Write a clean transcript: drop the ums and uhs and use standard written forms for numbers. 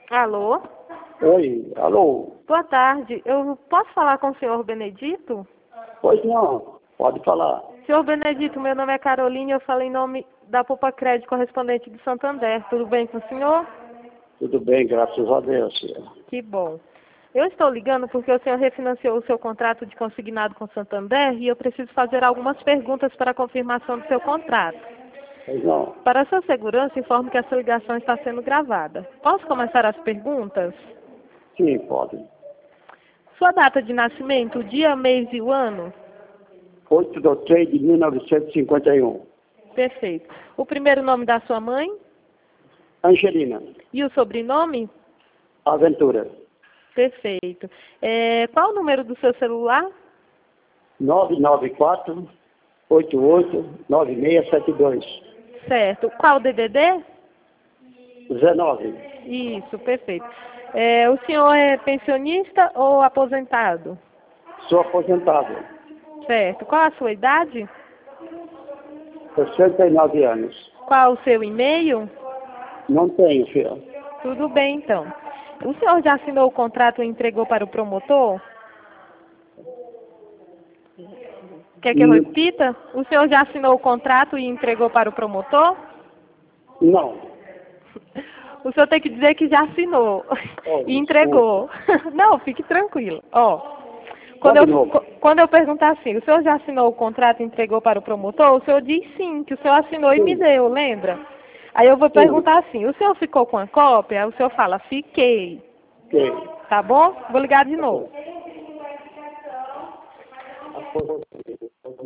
Alô? Oi, alô? Boa tarde. Eu posso falar com o senhor Benedito? Pois não, pode falar. Senhor Benedito, meu nome é Carolina e eu falo em nome da Poupa Crédito correspondente do Santander. Tudo bem com o senhor? Tudo bem, graças a Deus, senhor. Que bom. Eu estou ligando porque o senhor refinanciou o seu contrato de consignado com o Santander e eu preciso fazer algumas perguntas para a confirmação do seu contrato. Pois não? Para sua segurança, informo que essa ligação está sendo gravada. Posso começar as perguntas? Sim, pode. Sua data de nascimento, o dia, mês e o ano? 8/3/1951. Perfeito. O primeiro nome da sua mãe? Angelina, E o sobrenome? Aventura. Perfeito. Qual o número do seu celular? 994-88-9672. Certo. Qual o DDD? 19. Isso, perfeito. O senhor é pensionista ou aposentado? Sou aposentado. Certo. Qual a sua idade? 69 anos. Qual o seu e-mail? Não tenho, filho. Tudo bem, então. O senhor já assinou o contrato e entregou para o promotor? Quer que eu repita? O senhor já assinou o contrato e entregou para o promotor? Não. O senhor tem que dizer que já assinou e entregou. Não, fique tranquilo. Quando eu perguntar assim, o senhor já assinou o contrato e entregou para o promotor? O senhor diz sim, que o senhor assinou e me deu, lembra? Aí eu vou perguntar assim, o senhor ficou com a cópia? O senhor fala, fiquei. Tá bom? Vou ligar de novo.